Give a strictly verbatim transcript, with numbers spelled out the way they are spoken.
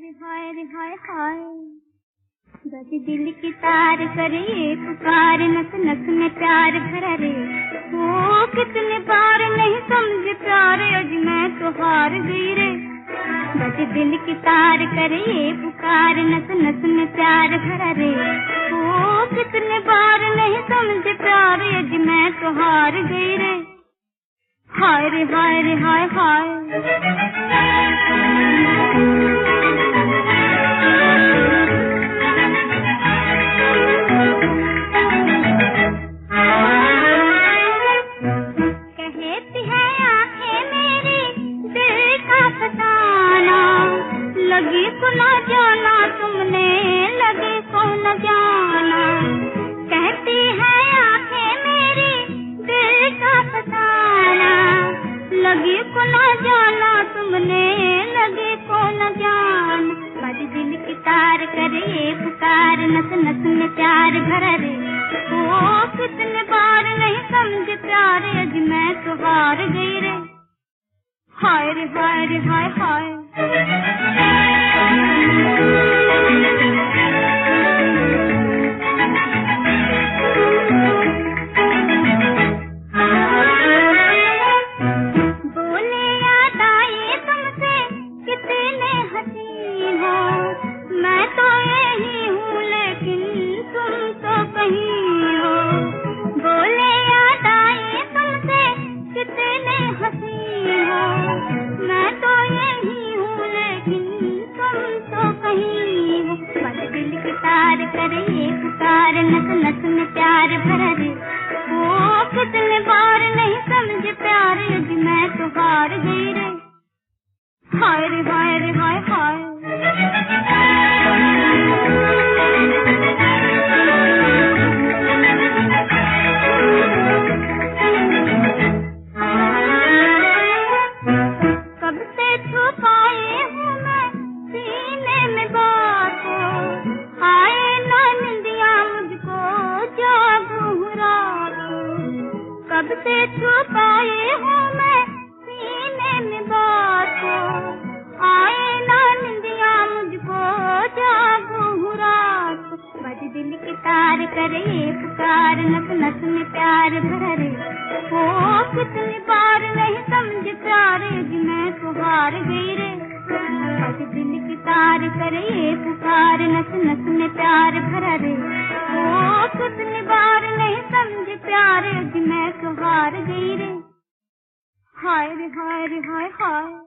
रे हाय रे हाय हाय, बज दिल की तार करे पुकार, नस नस में प्यार भरा रे। ओ कितने बार नहीं समझे प्यार, आज मैं तो हार गई रे। बज दिल की तार करे पुकार, नस नस में प्यार भरा रे। ओ कितने बार नहीं समझे प्यार, आज मैं तो हार गई रे। हाय रे हाय रे हाय हाय, कहती है आंखें मेरी दिल का फसाना, लगी को न जाना तुमने, लगी को न जाना। कहती है आंखें मेरी दिल का फसाना, लगी को न जाना तुमने, लगी को न जाना। बज दिल की तार करे पुकार, नस नस में प्यार भरा रे। ओ कितने बार नहीं समझे प्यार, आज मैं तो हार गई रे। हाय रे हाय रे हाय हाय, बोले याद आए तुमसे कितने हंसी हो, मैं तो यही हूँ लेकिन तुम तो कहीं हो। बोले याद आए तुमसे कितने हंसी हो, मैं तो यही हूँ लेकिन तुम तो कहीं हो। बज दिल की तार करे पुकार, नस नस में प्यार भरा रे। ओ कितने बार नहीं समझे प्यार, आज मैं तो हार गई रे। हाय रे हाय रे हाय हाय, कब से छुपाए हूँ मैं सीने में बात, आए ना निंदिया मुझको जागूं रात। कब से छुपाए हूँ मैं सीने में बात, आए ना निंदिया मुझको जागूं रात। बज दिल की तार करे पुकार, नस नस में प्यार भरा रे। ओ कितनी बार नहीं समझे प्यार, आज मैं तो हार गई रे। बज दिल की तार करे पुकार, नस नस में प्यार भरा रे। ओ कितनी बार नहीं समझे प्यार, आज मैं तो हार गई रे। हाय रे हाय रे हाय हाय।